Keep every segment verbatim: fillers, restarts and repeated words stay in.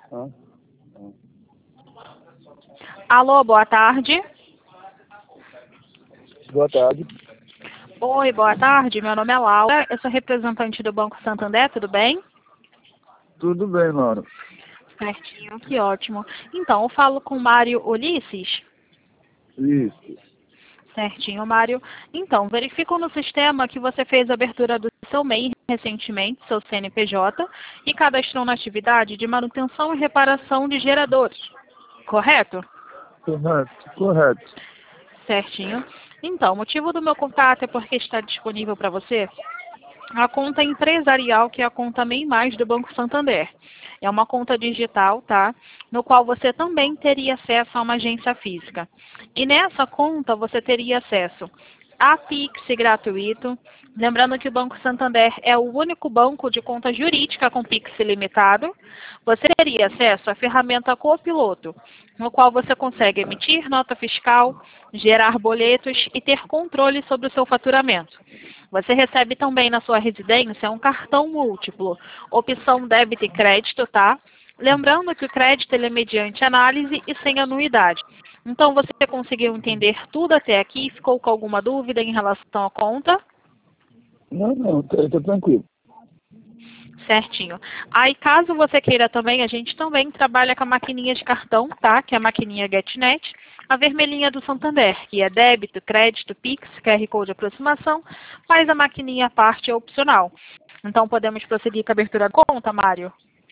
Ah, Alô, boa tarde. boa tarde. Oi, boa tarde. Meu nome é Laura. Eu sou representante do Banco Santander, tudo bem? Tudo bem, Laura? Certinho, que ótimo. Então, eu falo com o Mário Ulisses. Isso. Certinho, Mário. Então, verifico no sistema que você fez a abertura do seu M E I recentemente, seu C N P J, e cadastrou na atividade de manutenção e reparação de geradores, correto? Correto, correto. Certinho. Então, o motivo do meu contato é porque está disponível para você a conta empresarial, que é a conta MEI Mais do Banco Santander. É uma conta digital, tá? No qual você também teria acesso a uma agência física. E nessa conta você teria acesso a Pix gratuito. Lembrando que o Banco Santander é o único banco de conta jurídica com Pix ilimitado. Você teria acesso à ferramenta Copiloto, no qual você consegue emitir nota fiscal, gerar boletos e ter controle sobre o seu faturamento. Você recebe também na sua residência um cartão múltiplo, opção débito e crédito, tá? Lembrando que o crédito ele é mediante análise e sem anuidade. Então, você conseguiu entender tudo até aqui? Ficou com alguma dúvida em relação à conta? Não, não, tá, tá tranquilo. Certinho. Aí, caso você queira também, a gente também trabalha com a maquininha de cartão, tá? Que é a maquininha GetNet. A vermelhinha do Santander, que é débito, crédito, Pix, Q R Code de aproximação, mas a maquininha à parte é opcional. Então, podemos prosseguir com a abertura da conta, Mário?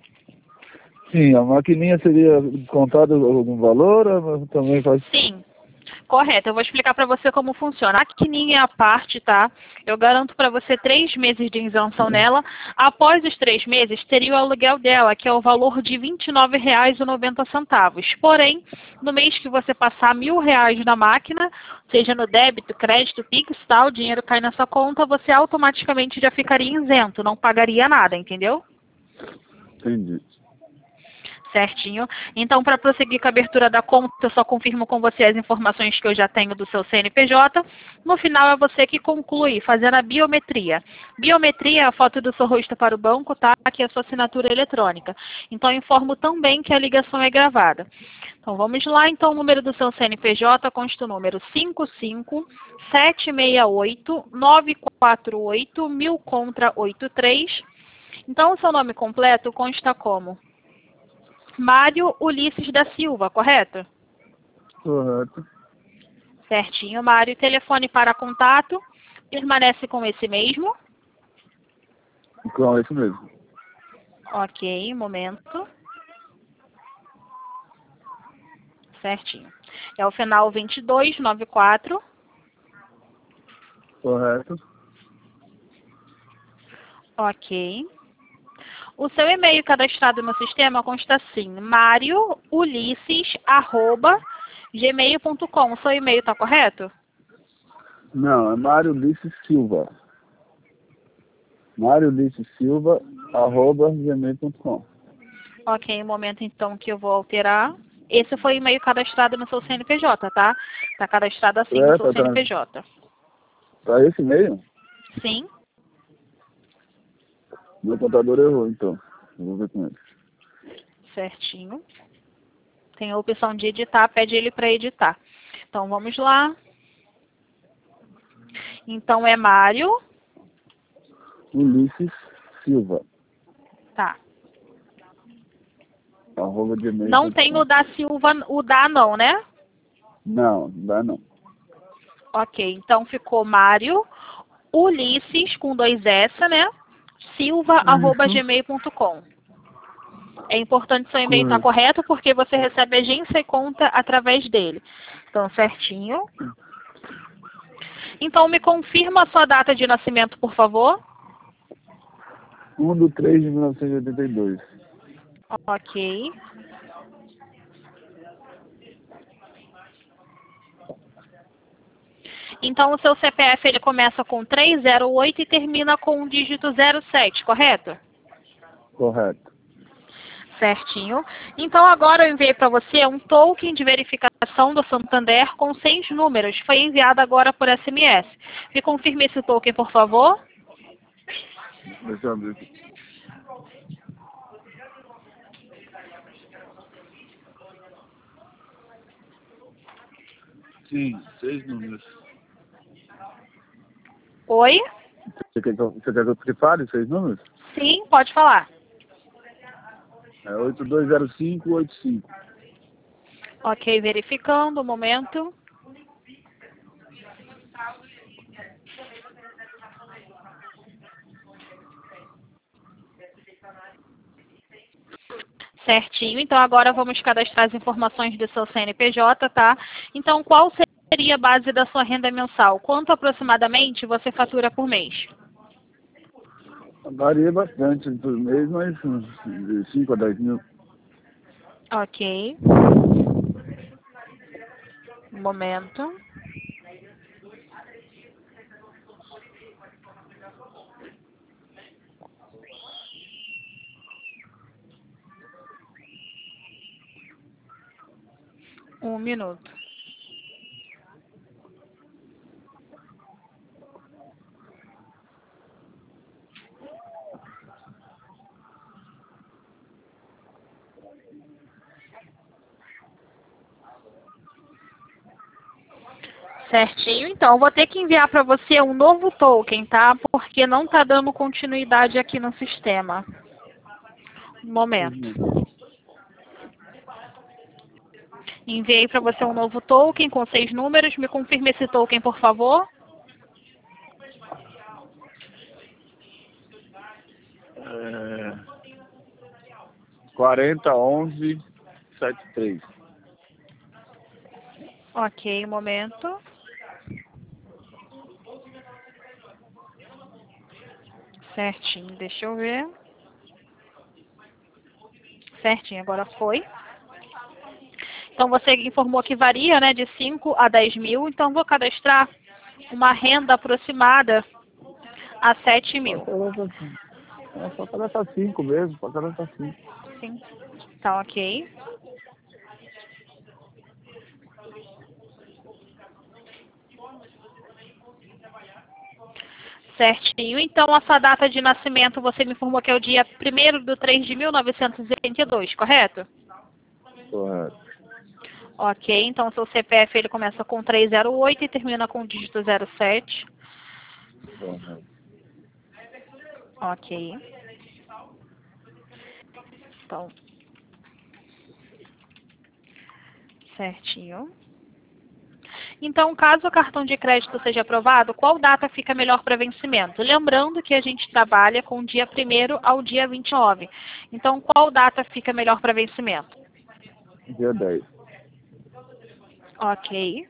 Sim, a maquininha seria descontada algum valor, ou também faz... Sim. Correto, eu vou explicar para você como funciona. A maquininha à parte, tá? Eu garanto para você três meses de isenção nela. Após os três meses, teria o aluguel dela, que é o valor de vinte e nove reais e noventa centavos. Porém, no mês que você passar mil reais na máquina, seja no débito, crédito, Pix, tal, o dinheiro cai na sua conta, você automaticamente já ficaria isento, não pagaria nada, entendeu? Entendi. Certinho. Então, para prosseguir com a abertura da conta, eu só confirmo com você as informações que eu já tenho do seu C N P J. No final, é você que conclui, fazendo a biometria. Biometria é a foto do seu rosto para o banco, tá? Que é a sua assinatura eletrônica. Então, eu informo também que a ligação é gravada. Então, vamos lá. Então, o número do seu C N P J consta o número cinco cinco sete seis oito nove quatro oito mil contra oito três. Então, o seu nome completo consta como Mário Ulisses da Silva, correto? Correto. Certinho, Mário. Telefone para contato permanece com esse mesmo? Com isso mesmo. Ok, um momento. Certinho. É o final vinte e dois noventa e quatro. Correto. Ok. O seu e-mail cadastrado no sistema consta assim, mario ulisses arroba gmail ponto com. O seu e-mail está correto? Não, é Mário Ulisses Silva. Mário Ulisses Silva, arroba gmail ponto com. Ok, um momento então que eu vou alterar. Esse foi o e-mail cadastrado no seu C N P J, tá? Está cadastrado assim no É, seu tá, C N tá, P J. tá esse e-mail? Sim? Meu contador errou, então. Eu vou ver com ele. Certinho. Tem a opção de editar, pede ele para editar. Então, vamos lá. Então, é Mário. Ulisses Silva, Tá. arroba gmail Não ponto tem o com. da Silva, o da não, né? Não, não dá não. Ok, então ficou Mário Ulisses, com dois S, né? Silva, arroba Isso. gmail ponto com. É importante seu e-mail estar Correto. correto, porque você recebe agência e conta através dele. Então, certinho. Então, me confirma a sua data de nascimento, por favor. um de três de mil novecentos e oitenta e dois. Ok. Então, o seu C P F ele começa com três zero oito e termina com o dígito zero sete, correto? Correto. Certinho. Então, agora eu enviei para você um token de verificação do Santander com seis números. Foi enviado agora por S M S. Me confirme esse token, por favor. Deixa eu abrir aqui. Sim, seis números. Oi? Você quer que eu, você quer que eu te fale seis números? Sim, pode falar. É oito dois zero cinco oito cinco. Ok, verificando, um momento. Certinho, então agora vamos cadastrar as informações do seu C N P J, tá? Então, qual seria a base da sua renda mensal? Quanto aproximadamente você fatura por mês? Varia bastante por mês, mas uns de cinco a dez mil. Ok. Um momento. Um minuto. Certinho, então vou ter que enviar para você um novo token, tá? Porque não está dando continuidade aqui no sistema. Um momento. Uhum. Enviei para você um novo token com seis números. Me confirme esse token, por favor. É, quarenta onze setenta e três. Ok, um momento. Certinho, deixa eu ver. Certinho, agora foi. Então você informou que varia, né, de cinco a dez mil. Então vou cadastrar uma renda aproximada a sete Pode mil. cadastrar cinco. É só cadastrar cinco mesmo, pode cadastrar cinco. Sim. Tá ok. Certinho. Então, a sua data de nascimento, você me informou que é o dia primeiro de três de mil novecentos e oitenta e dois, correto? Correto. Ok, então seu C P F ele começa com trezentos e oito e termina com o dígito zero sete. Correto. Ok. Então, certinho. Então, caso o cartão de crédito seja aprovado, qual data fica melhor para vencimento? Lembrando que a gente trabalha com o dia primeiro ao dia vinte e nove. Então, qual data fica melhor para vencimento? Dia dez. Ok.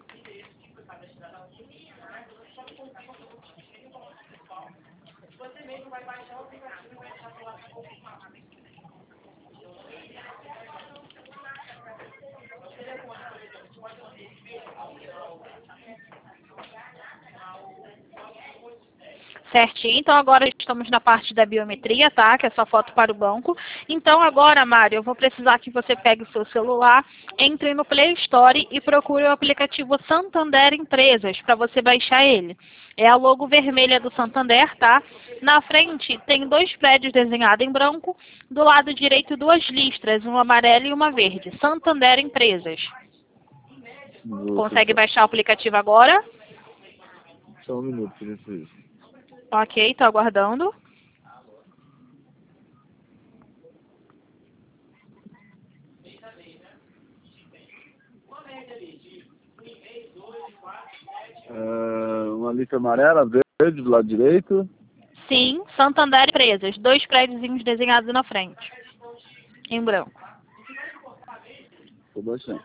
Certinho, então agora estamos na parte da biometria, tá? Que é sua foto para o banco. Então agora, Mário, eu vou precisar que você pegue o seu celular, entre no Play Store e procure o aplicativo Santander Empresas para você baixar ele. É a logo vermelha do Santander, tá? Na frente tem dois prédios desenhados em branco, do lado direito duas listras, uma amarela e uma verde. Santander Empresas. Vou Consegue acessar. baixar o aplicativo agora? Só um minuto, por isso. Ok, estou aguardando. É, uma lista amarela, verde do lado direito. Sim, Santander Empresas. Dois prédiozinhos desenhados na frente, em branco. Tô baixando.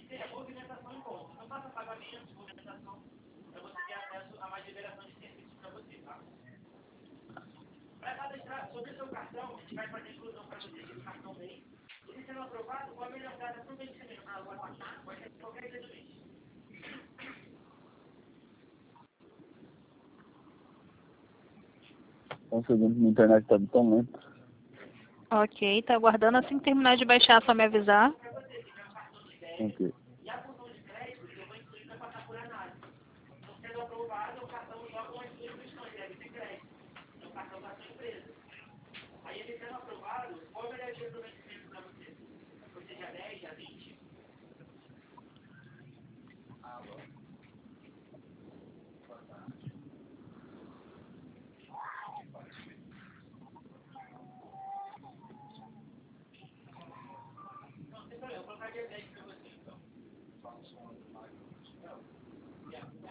Só um segundo, minha internet tá tão lenta. Ok, tá aguardando. Assim que terminar de baixar, só me avisar. Ok.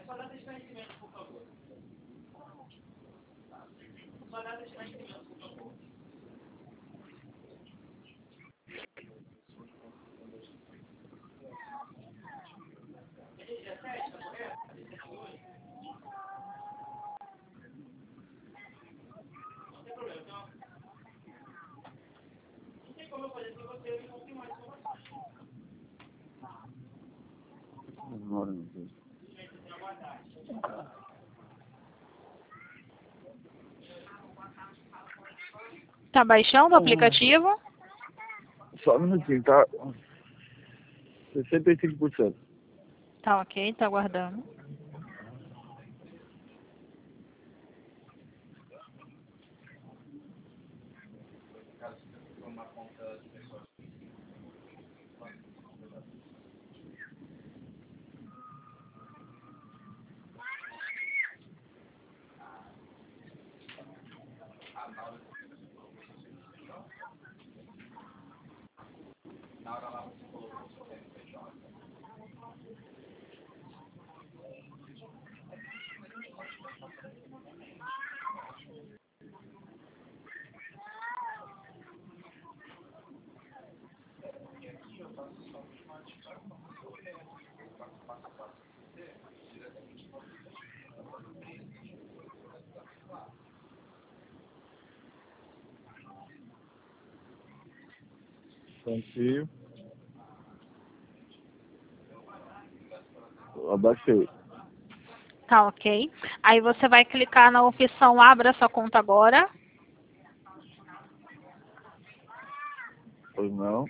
Tá baixando o aplicativo? Só um minutinho, tá? sessenta e cinco por cento. Tá ok, tá aguardando. Confio. Abaixei. Tá ok. Aí você vai clicar na opção Abra sua conta agora. Pois não.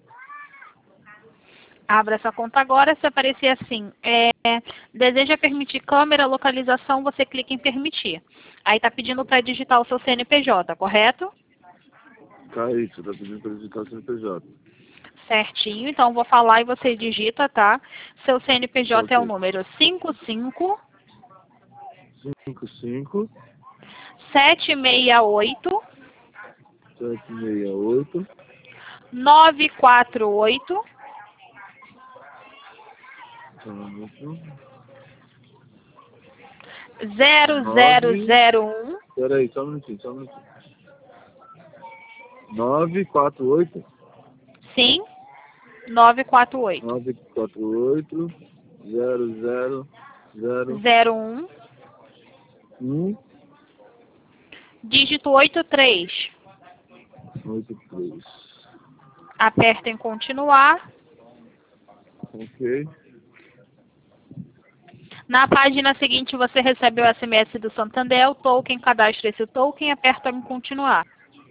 Abra sua conta agora. Se aparecer assim, é, deseja permitir câmera, localização, você clica em permitir. Aí tá pedindo para digitar o seu C N P J, correto? Tá isso, tá pedindo para digitar o C N P J. Certinho, então vou falar e você digita, tá? Seu C N P J Tá é o ok. número cinco cinco cinco cinco sete seis oito sete seis oito nove quatro oito zero zero nove. zero um. Peraí, só um minutinho, só um minutinho. nove quatro oito Sim, nove quatro oito nove quatro oito zero zero zero zero um, um dígito oito três. oito três. Aperta em continuar. Ok. Na página seguinte você recebe o S M S do Santander, o token, cadastra esse token e aperta em continuar.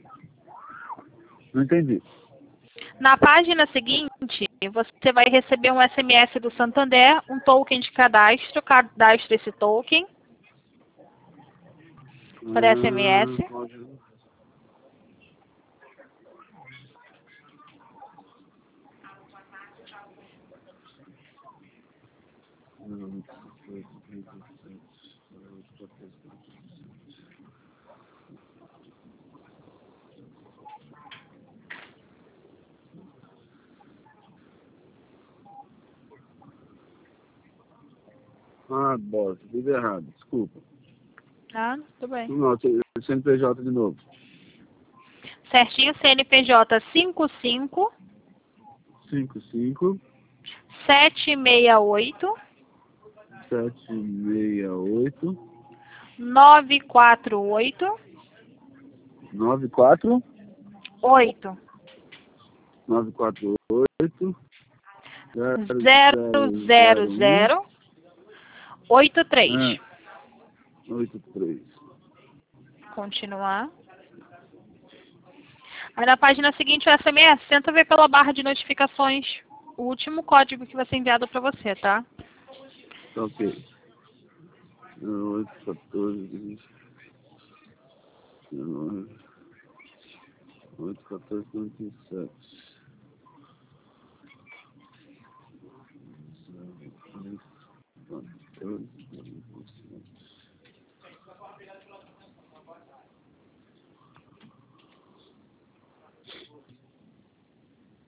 Não entendi. Na página seguinte, você vai receber um S M S do Santander, um token de cadastro, cadastra esse token por S M S. Ah, pode. Ah, bosta, tudo errado, desculpa. Tá, tudo bem. Não, C N P J de novo. Certinho, C N P J cinco cinco cinco cinco sete seis oito sete seis oito nove quatro oito nove quatro oito nove quatro oito zero zero zero oito três. oito três. Continuar. Aí na página seguinte o S M S, tenta ver pela barra de notificações o último código que vai ser enviado para você, tá? Tá ok. oito quatorze oito quatorze quarenta e sete.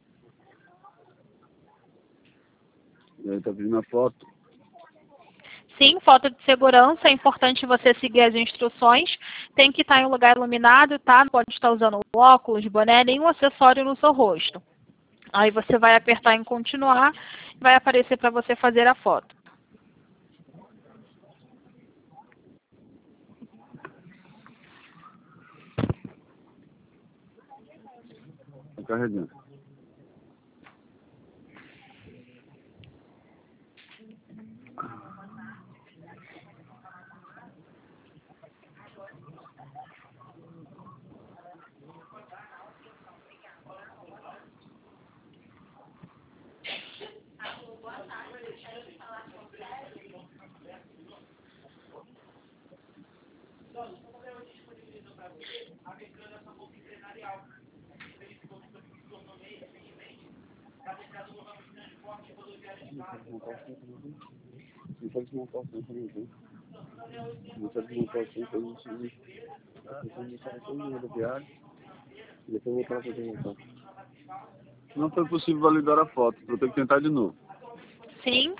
Ele tá pedindo a foto. Sim, foto de segurança, é importante você seguir as instruções. Tem que estar em um lugar iluminado, tá? Não pode estar usando óculos, boné, nenhum acessório no seu rosto. Aí você vai apertar em continuar, vai aparecer para você fazer a foto. Tô carregando. Não pode desmontar o centro, não tem. Não pode desmontar o centro, a gente vai todo mundo rodoviário e depois voltar para desmontar. Não foi possível validar a foto, vou ter que tentar de novo. Sim.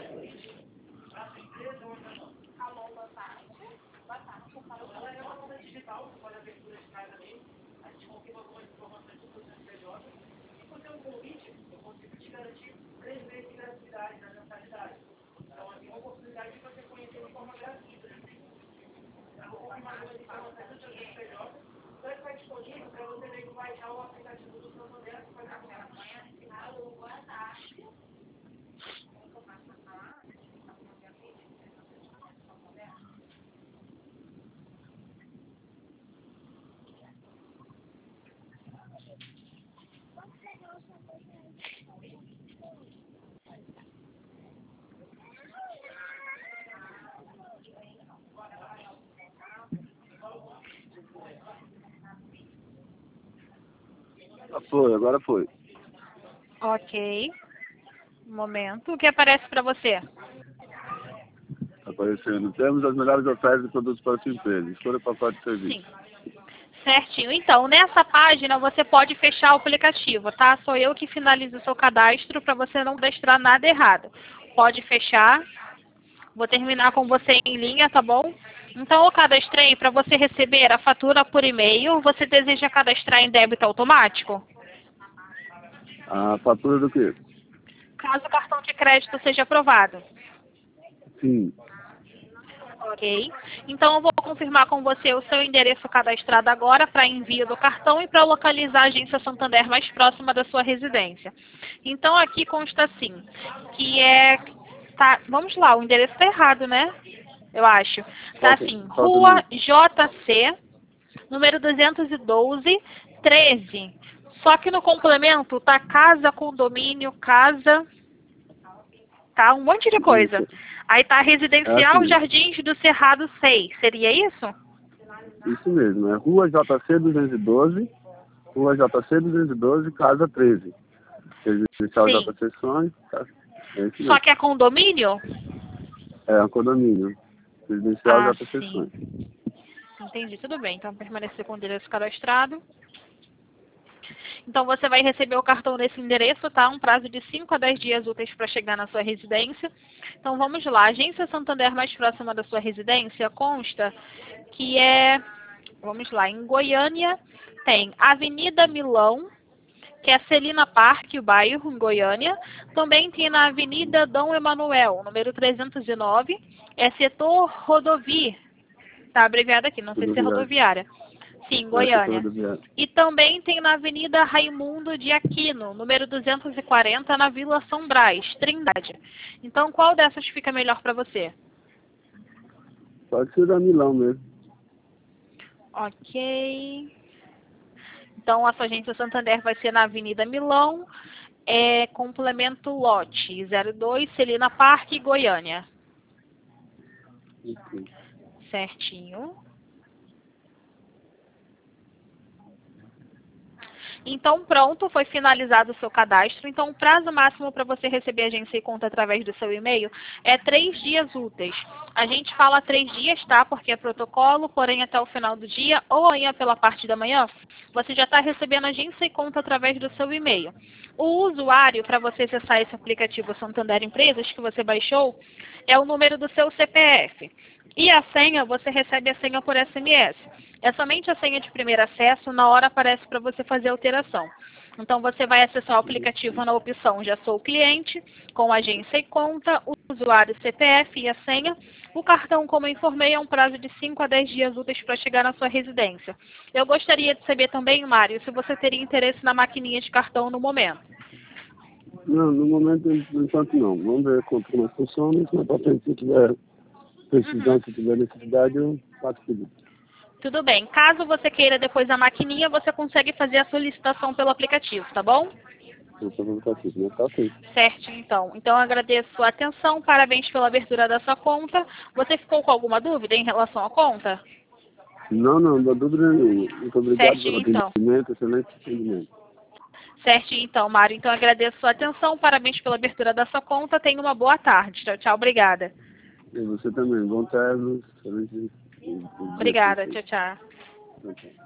Ah, foi, agora foi. Ok. Um momento. O que aparece para você? Aparecendo. Temos as melhores ofertas de produtos para a sua empresa. Escolha o pacote de serviço. Sim. Certinho. Então, nessa página você pode fechar o aplicativo, tá? Sou eu que finalizo o seu cadastro para você não cadastrar nada errado. Pode fechar. Vou terminar com você em linha, tá bom? Então, eu cadastrei para você receber a fatura por e-mail. Você deseja cadastrar em débito automático? A fatura do quê? Caso o cartão de crédito seja aprovado. Sim. Ok. Então, eu vou confirmar com você o seu endereço cadastrado agora para envio do cartão e para localizar a agência Santander mais próxima da sua residência. Então, aqui consta assim, que é... Tá, vamos lá, o endereço está errado, né? Eu acho. Tá Falta, assim, falta Rua muito. J C, número duzentos e doze, treze. Só que no complemento tá casa, condomínio, casa... Tá, um monte de coisa. Isso. Aí tá É Residencial assim. Jardins do Cerrado seis. Seria isso? Isso mesmo. É Rua J C duzentos e doze, Rua J C duzentos e doze, Casa treze. Residencial Sim. J C Sonho. Tá? É isso Só mesmo. que é condomínio? É um condomínio. Residencial Ah, J C sim. Sonho. Entendi, tudo bem. Então, permanecer com o endereço cadastrado. Então, você vai receber o cartão nesse endereço, tá? Um prazo de cinco a dez dias úteis para chegar na sua residência. Então, vamos lá. A agência Santander mais próxima da sua residência consta que é... Vamos lá. Em Goiânia, tem Avenida Milão, que é Celina Park, o bairro, em Goiânia. Também tem na Avenida Dom Emanuel, número trezentos e nove, é setor rodovia, tá abreviado aqui, não sei se é Rodoviário. rodoviária. Sim, É setor Goiânia. rodoviário. E também tem na Avenida Raimundo de Aquino, número duzentos e quarenta, na Vila São Brás, Trindade. Então, qual dessas fica melhor para você? Pode ser da Milão mesmo. Ok. Então, a sua agência Santander vai ser na Avenida Milão, é, complemento lote zero dois, Celina Park, Goiânia. Ok. Certinho. Então, pronto, foi finalizado o seu cadastro. Então, o prazo máximo para você receber agência e conta através do seu e-mail é três dias úteis. A gente fala três dias, tá? Porque é protocolo, porém até o final do dia ou amanhã pela parte da manhã, você já está recebendo agência e conta através do seu e-mail. O usuário, para você acessar esse aplicativo Santander Empresas que você baixou, é o número do seu C P F. E a senha, você recebe a senha por S M S. É somente a senha de primeiro acesso, na hora aparece para você fazer a alteração. Então, você vai acessar o aplicativo na opção Já Sou Cliente, com agência e conta, o usuário, C P F e a senha. O cartão, como eu informei, é um prazo de cinco a dez dias úteis para chegar na sua residência. Eu gostaria de saber também, Mário, se você teria interesse na maquininha de cartão no momento. Não, no momento, no entanto, não. Vamos ver como como funciona. Se na patente, se tiver precisão, Uhum. se tiver necessidade, eu faço tudo. Tudo bem. Caso você queira depois a maquininha, você consegue fazer a solicitação pelo aplicativo, tá bom? Eu só vou ficar aqui, né? Tá ok. Certo, então. Então, eu agradeço a sua atenção. Parabéns pela abertura da sua conta. Você ficou com alguma dúvida em relação à conta? Não, não, não dá dúvida nenhuma. Muito obrigado pelo Certinho, então. atendimento, excelente atendimento. Certinho, então, Mário. Então, eu agradeço a sua atenção. Parabéns pela abertura da sua conta. Tenha uma boa tarde. Tchau, tchau. Obrigada. E você também, bom término, excelente dia. Obrigada. Tchau, tchau. Tchau, tchau.